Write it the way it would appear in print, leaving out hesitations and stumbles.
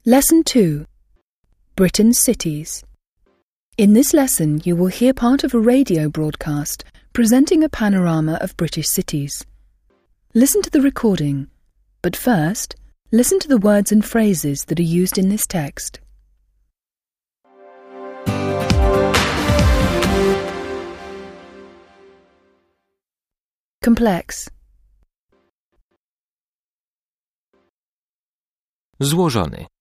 Lesson 2. Britain's Cities. In this lesson you will hear part of a radio broadcast presenting a panorama of British cities. Listen to the recording, but first, listen to the words and phrases that are used in this text. Complex. Złożony.